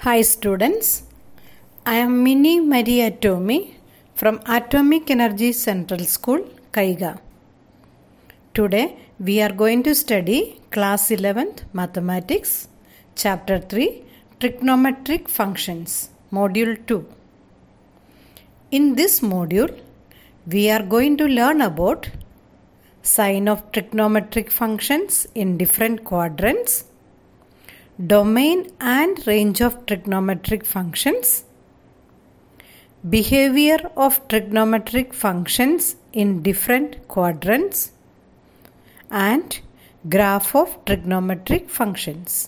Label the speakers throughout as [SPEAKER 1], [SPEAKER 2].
[SPEAKER 1] Hi students, I am Mini Maria Tomi from Atomic Energy Central School, Kaiga. Today we are going to study class 11th Mathematics, Chapter 3 Trigonometric Functions, Module 2. In this module, we are going to learn about sign of trigonometric functions in different quadrants, domain and range of trigonometric functions, behavior of trigonometric functions in different quadrants, and graph of trigonometric functions.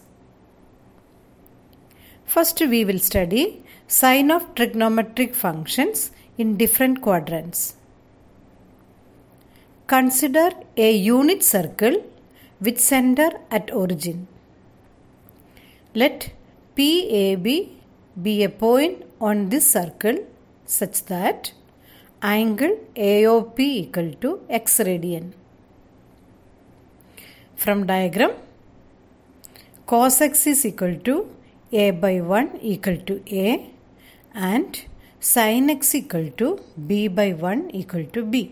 [SPEAKER 1] First, we will study sign of trigonometric functions in different quadrants. Consider a unit circle with center at origin. Let PAB be a point on this circle such that angle AOP equal to x radian. From diagram, cos x is equal to a by 1 equal to a and sin x equal to b by 1 equal to b.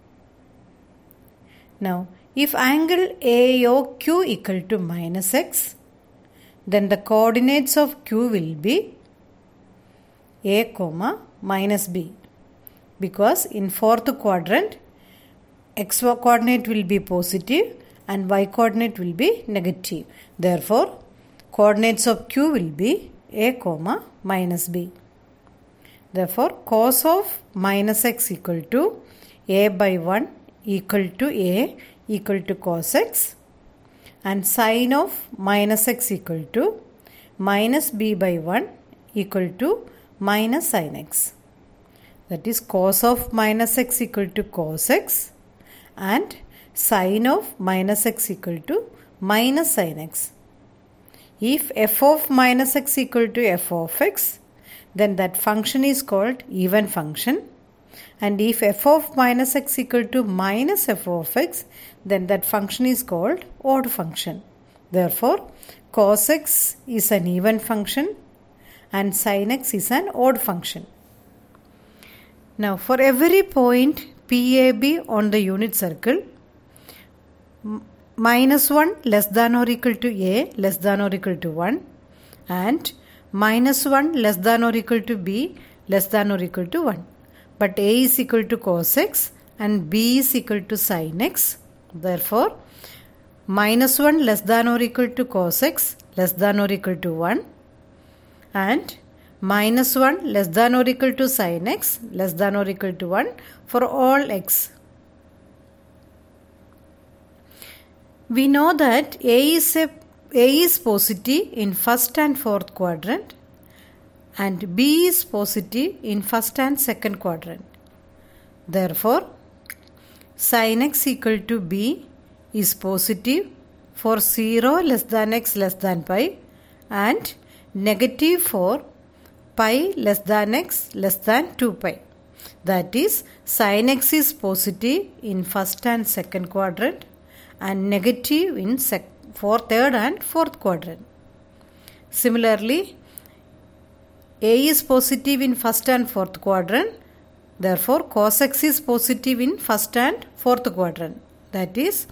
[SPEAKER 1] Now, if angle AOQ equal to minus x, then the coordinates of Q will be A, minus B. Because in fourth quadrant, x coordinate will be positive and y coordinate will be negative. Therefore, coordinates of Q will be A, minus B. Therefore, cos of minus x equal to A by 1 equal to A equal to cos x, and sin of minus x equal to minus b by 1 equal to minus sin x. That is, cos of minus x equal to cos x and sin of minus x equal to minus sin x. If f of minus x equal to f of x, then that function is called even function. And if f of minus x equal to minus f of x, then that function is called odd function. Therefore, cos x is an even function and sin x is an odd function. Now, for every point PAB on the unit circle, minus 1 less than or equal to A less than or equal to 1 and minus 1 less than or equal to B less than or equal to 1. But A is equal to cos x and B is equal to sin x. Therefore, minus 1 less than or equal to cos x less than or equal to 1 and minus 1 less than or equal to sin x less than or equal to 1 for all x. We know that A is positive in first and fourth quadrant and B is positive in first and second quadrant. Therefore, sin x equal to B is positive for 0 less than x less than pi and negative for pi less than x less than 2 pi. That is, sin x is positive in first and second quadrant and negative in third and fourth quadrant. Similarly, A is positive in first and fourth quadrant. Therefore, cos x is positive in first and fourth quadrant. That is,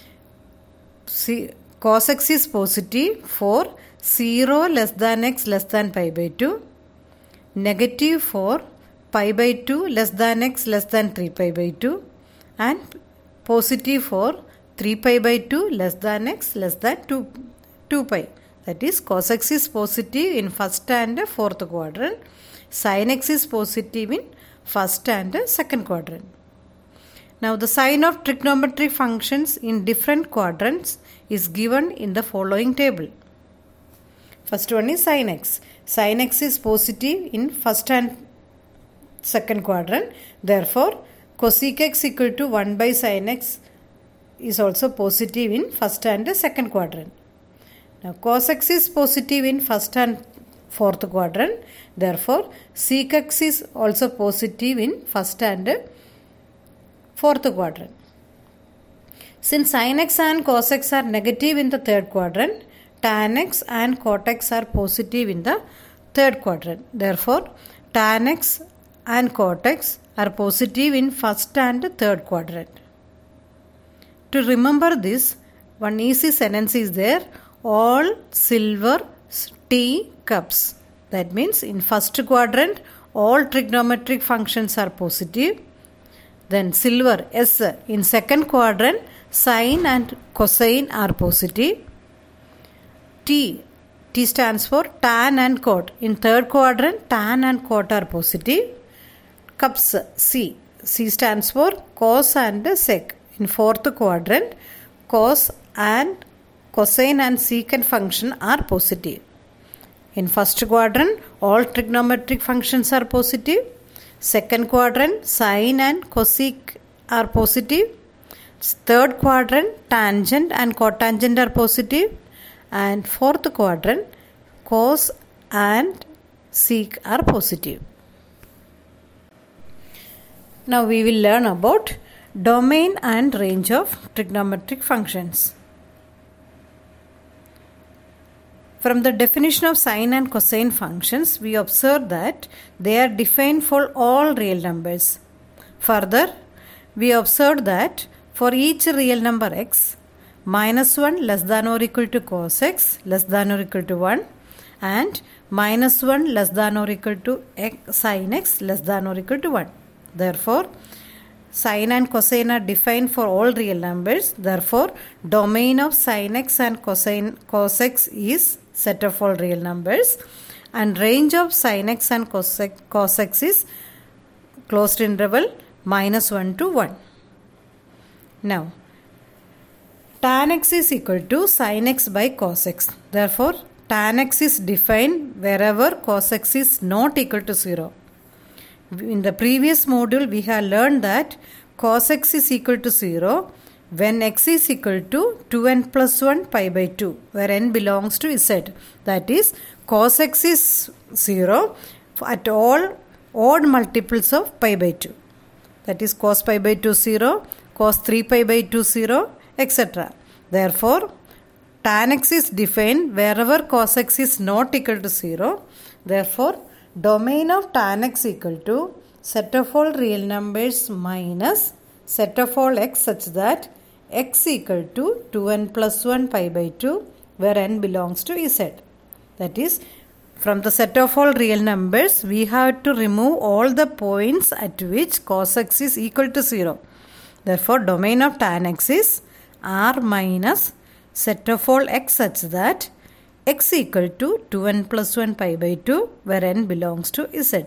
[SPEAKER 1] cos x is positive for 0 less than x less than pi by 2, negative for pi by 2 less than x less than 3 pi by 2, and positive for 3 pi by 2 less than x less than 2 pi. That is, cos x is positive in first and fourth quadrant. Sin x is positive in first and second quadrant. Now, the sign of trigonometric functions in different quadrants is given in the following table. First one is sin x. Sin x is positive in first and second quadrant. Therefore, cosec x equal to 1 by sin x is also positive in first and second quadrant. Now, cos x is positive in first and fourth quadrant. Therefore, sec x is also positive in first and fourth quadrant. Since sin x and cos x are negative in the third quadrant, tan x and cot x are positive in the third quadrant. Therefore, tan x and cot x are positive in first and third quadrant. To remember this, one easy sentence is there: all silver tea cups. That means in first quadrant, all trigonometric functions are positive. Then silver, S. In second quadrant, sine and cosine are positive. T stands for tan and cot. In third quadrant, tan and cot are positive. Cups, C stands for cos and sec. In fourth quadrant, cos and cosine and secant function are positive. In first quadrant, all trigonometric functions are positive. Second quadrant, sine and cosec are positive. Third quadrant, tangent and cotangent are positive. And fourth quadrant, cos and sec are positive. Now we will learn about domain and range of trigonometric functions. From the definition of sine and cosine functions, we observe that they are defined for all real numbers. Further, we observe that for each real number x, -1 less than or equal to cos x less than or equal to 1 and -1 less than or equal to sin x less than or equal to 1. Therefore, sine and cosine are defined for all real numbers. Therefore, domain of sin x and cos x is set of all real numbers, and range of sin x and cos x is closed interval -1 to 1. Now, tan x is equal to sin x by cos x. Therefore, tan x is defined wherever cos x is not equal to 0. In the previous module, we have learned that cos x is equal to 0 when x is equal to 2n plus 1 pi by 2, where n belongs to z. That is, cos x is 0 at all odd multiples of pi by 2. That is, cos pi by 2 0, cos 3 pi by 2 0, etc. Therefore, tan x is defined wherever cos x is not equal to 0. Therefore, domain of tan x equal to set of all real numbers minus set of all x such that x equal to 2n plus 1 pi by 2, where n belongs to z. That is, from the set of all real numbers, we have to remove all the points at which cos x is equal to 0. Therefore, domain of tan x is r minus set of all x such that x equal to 2n plus 1 pi by 2, where n belongs to z.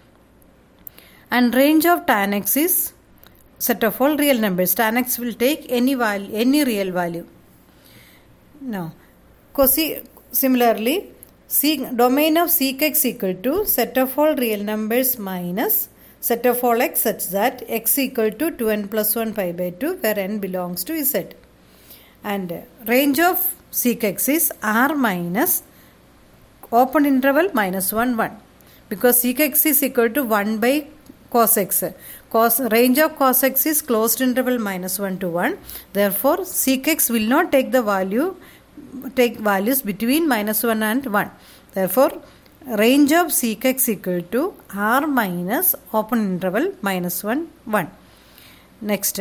[SPEAKER 1] And range of tan x is set of all real numbers. Tan x will take any real value. Now, similarly, domain of sec x equal to set of all real numbers minus set of all x such that x equal to 2n plus 1 pi by 2, where n belongs to z. And range of sec x is r minus open interval -1 1, because sec x is equal to 1 by cos x. Range of cos x is closed interval -1 to 1. Therefore, sec x will not take values between -1 and 1. Therefore, range of sec x equal to r minus open interval -1 1. Next,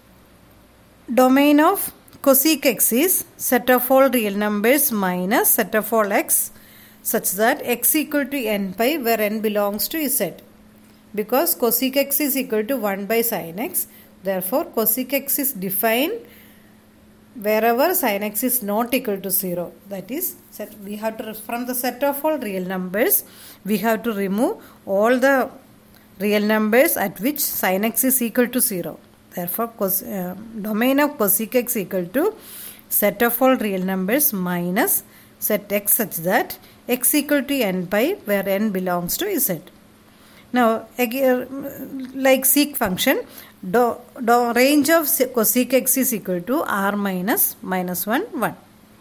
[SPEAKER 1] domain of cosec x is set of all real numbers minus set of all x such that x equal to n pi, where n belongs to z. Because cosec x is equal to 1 by sin x, therefore cosec x is defined wherever sin x is not equal to 0. That is, we have to, from the set of all real numbers, we have to remove all the real numbers at which sin x is equal to 0. Therefore, domain of cosec x equal to set of all real numbers minus set x such that x equal to n pi, where n belongs to z. Now, like sec function, range of cosec x is equal to r minus -1 1.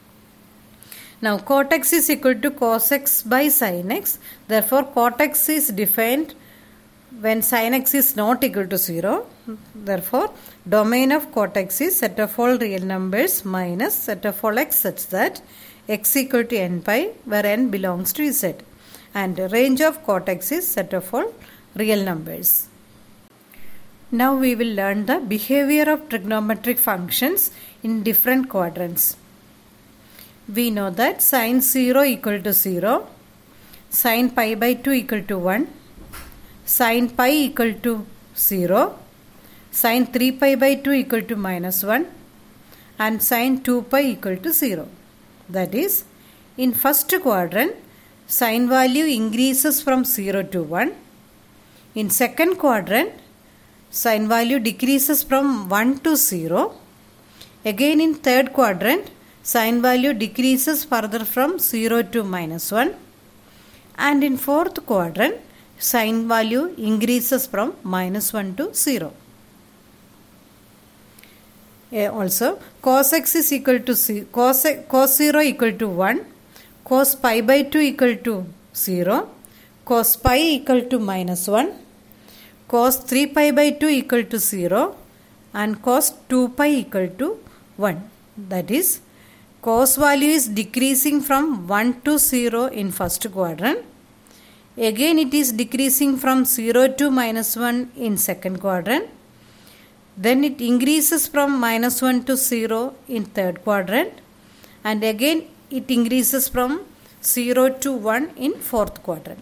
[SPEAKER 1] Now, cot x is equal to cos x by sin x. Therefore, cot x is defined when sin x is not equal to 0. Therefore, domain of cot x is set of all real numbers minus set of all x such that x equal to n pi, where n belongs to z. and range of cot x is set of all real numbers. Now we will learn the behavior of trigonometric functions in different quadrants. We know that sin 0 equal to 0, sin pi by 2 equal to 1, sin pi equal to 0, sin 3 pi by 2 equal to minus 1 and sin 2 pi equal to 0. That is, in first quadrant, sin value increases from 0 to 1. In second quadrant, sin value decreases from 1 to 0. Again in third quadrant, sin value decreases further from 0 to minus 1. And in fourth quadrant, sin value increases from minus 1 to 0. Also, cos x is equal to cos 0 equal to 1, cos pi by 2 equal to 0, cos pi equal to minus 1, cos 3 pi by 2 equal to 0 and cos 2 pi equal to 1. That is, cos value is decreasing from 1 to 0 in first quadrant. Again it is decreasing from 0 to minus 1 in second quadrant. Then it increases from minus 1 to 0 in third quadrant. And again it increases from 0 to 1 in fourth quadrant.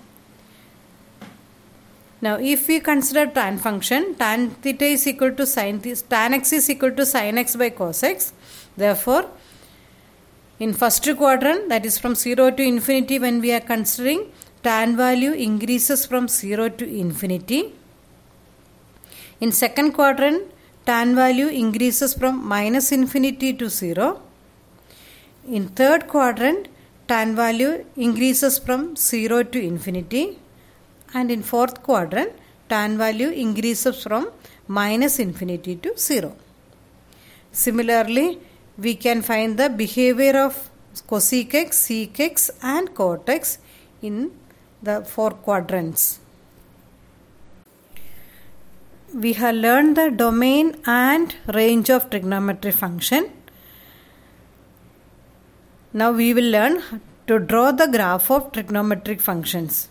[SPEAKER 1] Now if we consider tan function, tan theta is equal to sin theta, tan x is equal to sin x by cos x. Therefore, in first quadrant, that is from 0 to infinity, when we are considering, tan value increases from 0 to infinity. In second quadrant, tan value increases from minus infinity to 0. In third quadrant, tan value increases from 0 to infinity. And in fourth quadrant, tan value increases from minus infinity to 0. Similarly, we can find the behavior of cosec x, sec x and cot x in the four quadrants. We have learned the domain and range of trigonometric function. Now we will learn to draw the graph of trigonometric functions.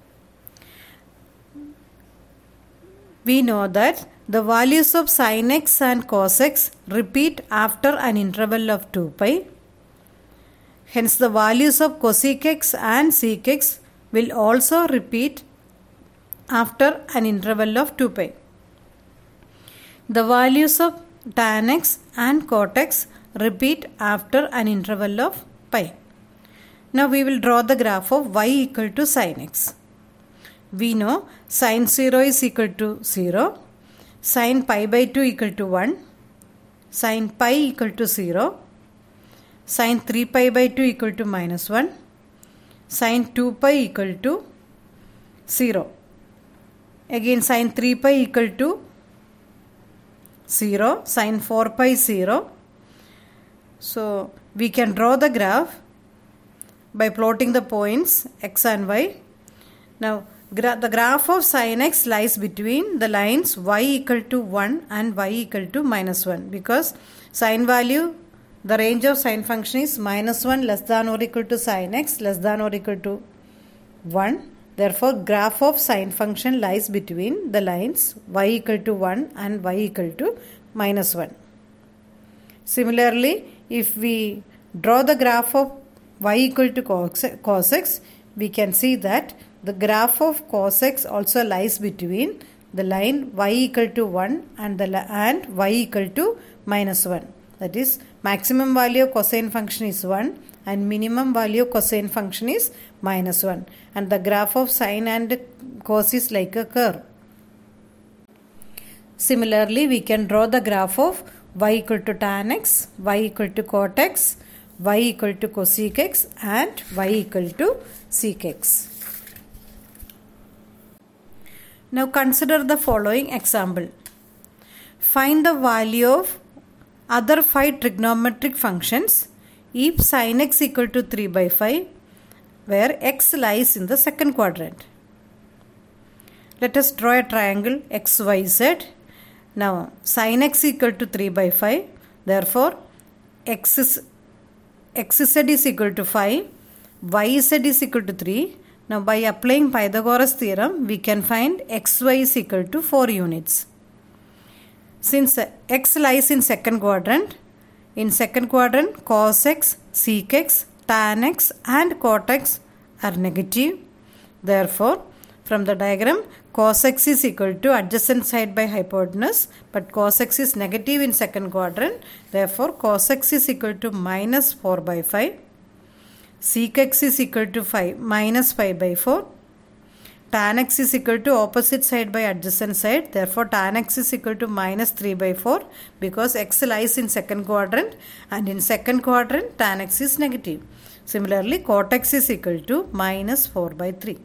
[SPEAKER 1] We know that the values of sin x and cos x repeat after an interval of 2 pi. Hence the values of cosec x and sec x will also repeat after an interval of 2 pi. The values of tan x and cot x repeat after an interval of pi. Now we will draw the graph of y equal to sin x. We know sin 0 is equal to 0, sin pi by 2 equal to 1, sin pi equal to 0, sin 3 pi by 2 equal to minus 1, sin 2 pi equal to 0. Again sin 3 pi equal to 0, sin 4 pi 0. So we can draw the graph by plotting the points x and y. Now the graph of sin x lies between the lines y equal to 1 and y equal to minus 1, because sin value, the range of sin function is minus 1 less than or equal to sin x less than or equal to 1. Therefore, graph of sin function lies between the lines y equal to 1 and y equal to minus 1. Similarly, if we draw the graph of y equal to cos x, we can see that the graph of cos x also lies between the line y equal to 1 and y equal to minus 1. That is, maximum value of cosine function is 1 and minimum value of cosine function is minus 1. And the graph of sine and cos is like a curve. Similarly, we can draw the graph of y equal to tan x, y equal to cot x, y equal to cosec x and y equal to sec x. Now consider the following example. Find the value of other 5 trigonometric functions if sin x equal to 3 by 5, where x lies in the second quadrant. Let us draw a triangle XYZ. Now sin x equal to 3 by 5. Therefore, xz is equal to 5, yz is equal to 3, Now by applying Pythagoras theorem, we can find xy is equal to 4 units. Since x lies in second quadrant cos x, sec x, tan x and cot x are negative. Therefore, from the diagram, cos x is equal to adjacent side by hypotenuse, but cos x is negative in second quadrant. Therefore, cos x is equal to minus 4 by 5. Sec x is equal to minus 5 by 4. Tan x is equal to opposite side by adjacent side. Therefore, tan x is equal to minus 3 by 4 because x lies in second quadrant and in second quadrant tan x is negative. Similarly, cot x is equal to minus 4 by 3.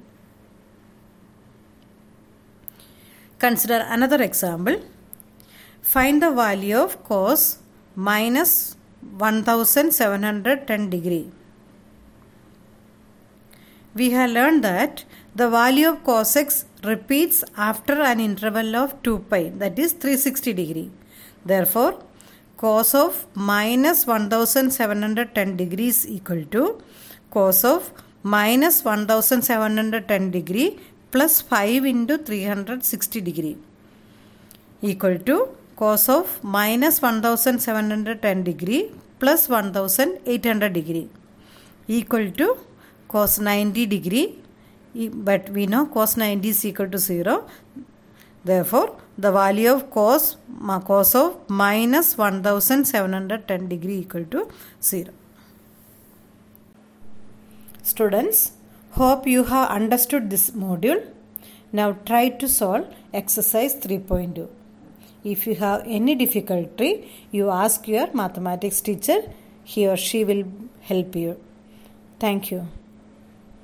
[SPEAKER 1] Consider another example. Find the value of cos minus 1710 degree. We have learned that the value of cos x repeats after an interval of 2 pi, that is 360 degree. Therefore, cos of minus 1710 degree is equal to cos of minus 1710 degree plus 5 into 360 degree equal to cos of minus 1710 degree plus 1800 degree equal to cos 90 degree, but we know cos 90 is equal to 0. Therefore, the value of cos of minus 1710 degree equal to 0. Students, hope you have understood this module. Now try to solve exercise 3.2. If you have any difficulty, you ask your mathematics teacher. He or she will help you. Thank you.